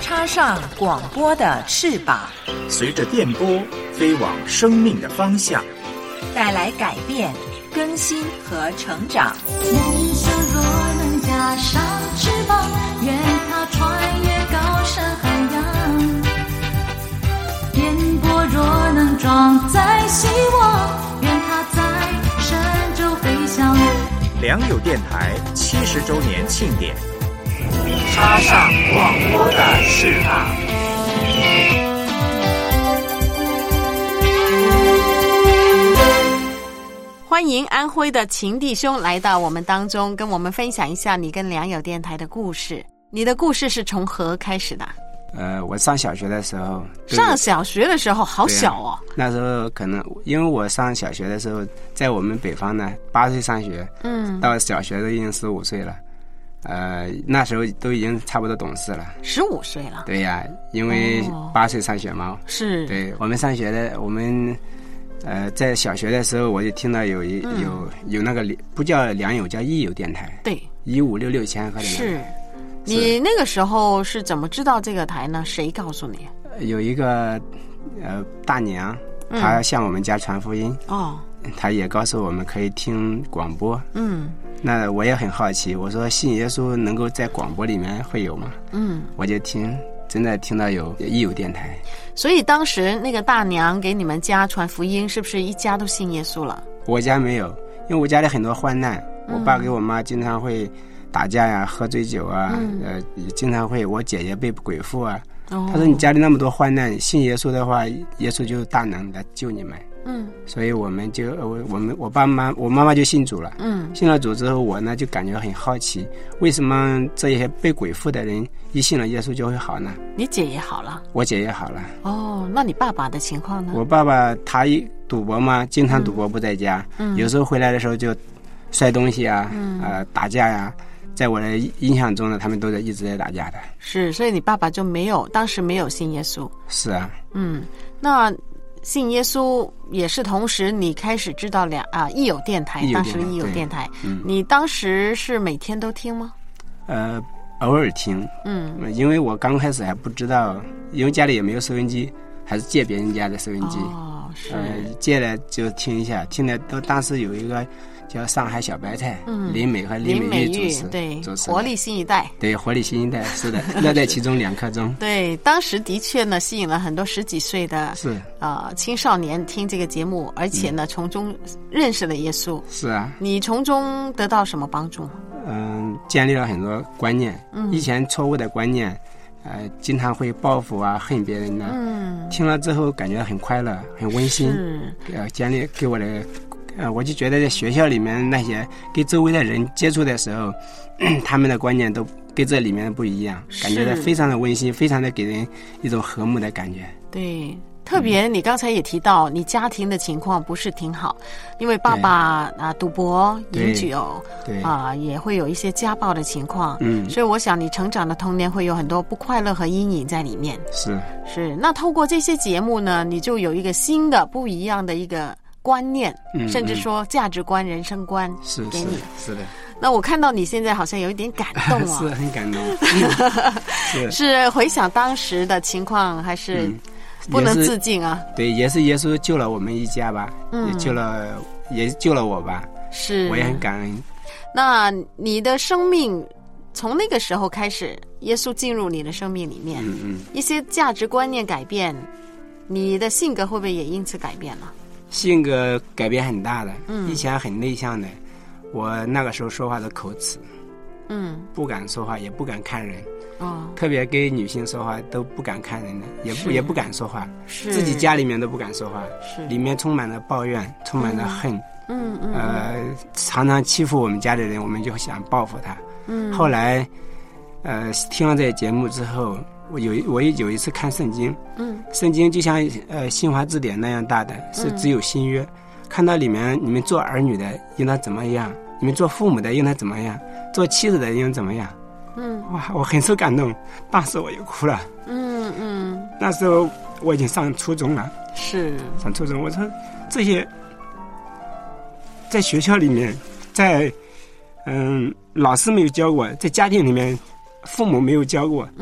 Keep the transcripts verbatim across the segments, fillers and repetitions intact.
插上广播的翅膀， 随着电波飞往生命的方向， 带来改变、更新和成长。 梦想若能加上翅膀，愿它穿越高山海洋。电波若能装载希望，愿它在神州飞翔。 良友电台七十周年庆典， 插上广播的翅膀。 欢迎安徽的秦弟兄来到我们当中，跟我们分享一下你跟良友电台的故事。你的故事是从何开始的？ 呃，我上小学的时候， 上小学的时候好小哦。 那时候可能因为我上小学的时候，在我们北方呢，八岁上学，嗯，到小学都已经十五岁了，呃，那时候都已经差不多懂事了。 十五岁了？ 对呀，因为八岁上学嘛。哦、 是。 对，我们上学的，我们呃在小学的时候，我就听到有一、嗯、有有那个不叫良友，叫益友电台。 对， 一五六六千赫的。 是。你那个时候是怎么知道这个台呢？谁告诉你？ 有一个呃大娘，她向我们家传福音。哦、嗯，她也告诉我们可以听广播。嗯，那我也很好奇，我说信耶稣能够在广播里面会有吗？嗯，我就听，真的听到有益友电台。 所以当时那个大娘给你们家传福音，是不是一家都信耶稣了？ 我家没有，因为我家里很多患难，嗯、我爸给我妈经常会打架呀，喝醉酒啊，嗯、呃，经常会我姐姐被鬼附啊。哦、他说你家里那么多患难，信耶稣的话，耶稣就大能来救你们。嗯，所以我们就我我们我爸妈我妈妈就信主了。嗯，信了主之后，我呢就感觉很好奇，为什么这些被鬼附的人一信了耶稣就会好呢？ 你姐也好了？我姐也好了。 哦，那你爸爸的情况呢？ 我爸爸他一赌博嘛，经常赌博不在家，嗯、有时候回来的时候就摔东西啊，嗯、呃打架呀、啊。在我的印象中呢，他们都在一直在打架的。 是，所以你爸爸就没有，当时没有信耶稣。 是啊。 嗯，那信耶稣也是同时你开始知道两啊益友电台，当时益友电台，嗯，你当时是每天都听吗？ 呃，偶尔听。嗯，因为我刚开始还不知道，因为家里也没有收音机，还是借别人家的收音机。哦，是。呃，借了就听一下，听的都当时有一个叫上海小白菜，嗯，林美和林美玉主持， 对，活力新一代， 对，活力新一代，是的，乐在其中两刻钟。 对，当时的确呢，吸引了很多十几岁的是啊、呃、青少年听这个节目，而且呢，嗯、从中认识了耶稣。 是啊， 你从中得到什么帮助？ 嗯，建立了很多观念，嗯，以前错误的观念，呃，经常会报复啊，恨别人呢。嗯，听了之后感觉很快乐，很温馨，是呃，建立给我的。呃，我就觉得在学校里面那些跟周围的人接触的时候，他们的观念都跟这里面不一样，感觉到非常的温馨，非常的给人一种和睦的感觉。 对，特别你刚才也提到，你家庭的情况不是挺好，因为爸爸啊赌博、饮酒，对啊、呃、也会有一些家暴的情况。嗯，所以我想你成长的童年会有很多不快乐和阴影在里面。 是是， 那透过这些节目呢，你就有一个新的不一样的一个观念，嗯、甚至说价值观、人生观给你。 是, 是, 是的。 那我看到你现在好像有一点感动啊， 是很感动。 是, 是回想当时的情况，还是不能自禁啊？ 嗯、对，也是耶稣救了我们一家吧，嗯、也救了，也救了我吧。 是， 我也很感恩。 那你的生命从那个时候开始，耶稣进入你的生命里面，嗯嗯，一些价值观念改变，你的性格会不会也因此改变了？ 性格改变很大的，嗯，以前很内向的，我那个时候说话的口齿，嗯，不敢说话，也不敢看人，哦，特别跟女性说话都不敢看人的，也不也不敢说话，是自己家里面都不敢说话，是里面充满了抱怨，充满了恨，嗯嗯，呃，常常欺负我们家的人，我们就想报复他，嗯，后来，呃，听了这个节目之后。我有我也有一次看圣经，嗯，圣经就像呃新华字典那样大的，是只有新约，嗯、看到里面你们做儿女的应当怎么样，你们做父母的应当怎么样，做妻子的应当怎么样，嗯，哇，我很受感动，当时我就哭了，嗯嗯，那时候我已经上初中了， 是上初中，我说这些在学校里面，在嗯老师没有教过，在家庭里面。父母没有教过，嗯，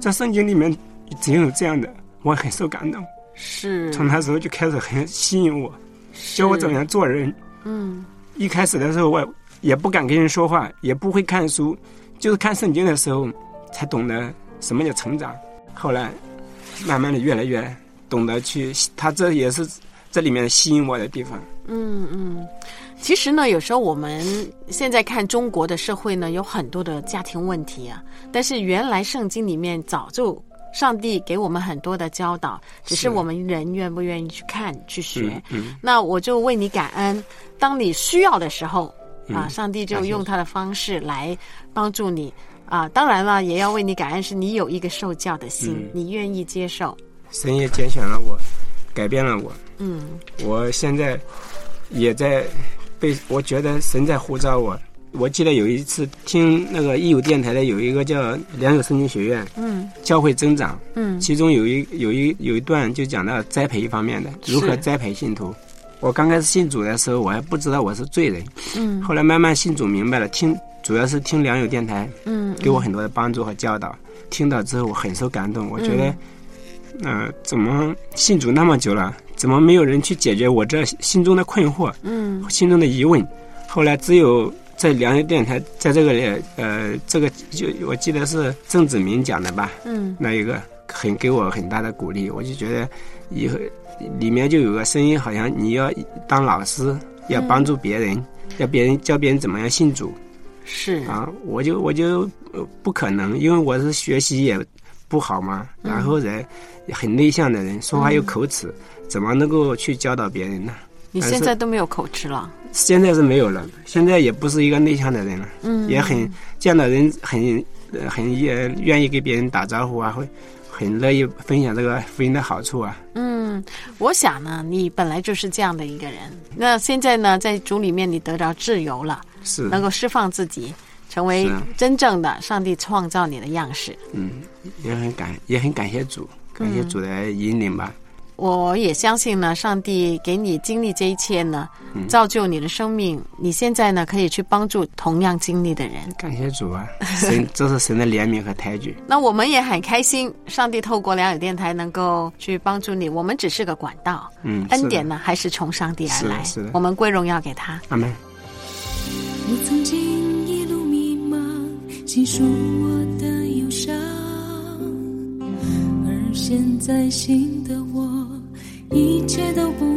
在圣经里面只有这样的，我很受感动。 是， 从那时候就开始很吸引我，教我怎样做人。 嗯， 一开始的时候我也不敢跟人说话，也不会看书，就是看圣经的时候才懂得什么叫成长。后来慢慢的越来越懂得去，他这也是这里面吸引我的地方。 嗯嗯，其实呢，有时候我们现在看中国的社会呢，有很多的家庭问题啊，但是原来圣经里面早就上帝给我们很多的教导，只是我们人愿不愿意去看去学。嗯嗯、那我就为你感恩，当你需要的时候啊，上帝就用他的方式来帮助你啊。当然了，也要为你感恩，是你有一个受教的心，嗯、你愿意接受。 神也拣选了我，改变了我。 嗯， 我现在也在被，我觉得神在呼召我。我记得有一次听那个义友电台的有一个叫良友圣经学院， 嗯， 教会增长， 嗯， 其中有一有一有一段就讲到栽培方面的，如何栽培信徒。我刚开始信主的时候，我还不知道我是罪人， 嗯， 后来慢慢信主明白了，听主要是听良友电台， 嗯， 给我很多的帮助和教导。听到之后我很受感动，我觉得，嗯、呃，怎么信主那么久了，怎么没有人去解决我这心中的困惑， 嗯， 心中的疑问？后来只有在良友电台，在这个呃这个就我记得是郑子明讲的吧， 嗯， 那一个很给我很大的鼓励，我就觉得以后里面就有个声音，好像你要当老师，要帮助别人，嗯、要别人教别人怎么样信主， 是啊，我就我就不可能，因为我是学习也不好嘛， 嗯、 然后人很内向的人，说话又口齿，嗯、怎么能够去教导别人呢？ 你现在都没有口吃了？ 现在是没有了，现在也不是一个内向的人了， 嗯， 也很见到人很很也愿意给别人打招呼啊，会很乐意分享这个福音的好处啊。 嗯，我想呢，你本来就是这样的一个人，那现在呢，在主里面你得到自由了， 是能够释放自己，成为真正的上帝创造你的样式。 嗯，也很感也很感谢主，感谢主的引领吧。 嗯，我也相信呢，上帝给你经历这一切呢，造就你的生命。你现在呢，可以去帮助同样经历的人。 感谢主啊，神，这是神的怜悯和抬举。 那我们也很开心，上帝透过良友电台能够去帮助你。我们只是个管道， 嗯， 恩典呢还是从上帝而来。 是的，是的， 我们归荣耀给他。 阿们。 我曾经一路迷茫，倾诉我的忧伤，而现在新的我，一切都不